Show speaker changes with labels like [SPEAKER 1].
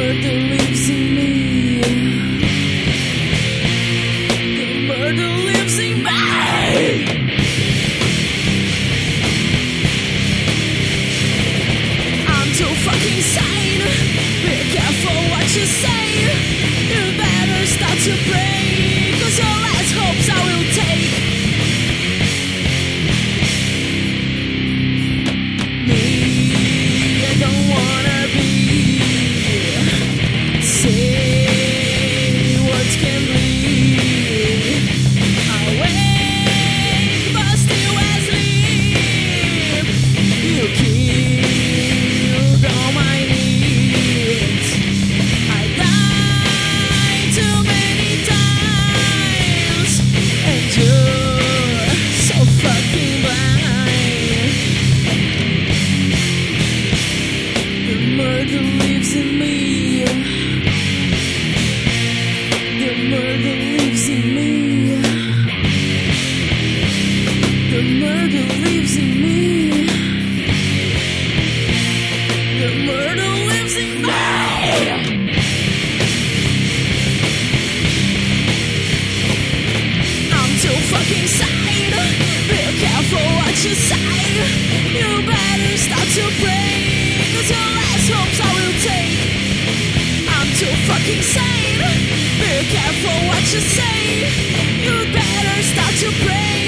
[SPEAKER 1] murder lives in me. The murder lives in me. I'm too fucking insane. Be careful what you say. You better start to pray, 'cause your last hopes I will take. Me, I don't wanna be. Say words can bleed. I wake but still asleep. You killed all my needs. I died too many times, and you're so fucking blind. The murder lives in me. The murder lives in me. The murder lives in me. The murder lives in me. I'm too fucking sane. Be careful what you say. You better start to pray, 'cause your last hopes I will take. I'm too fucking sane. Be careful what you say. You better start to pray.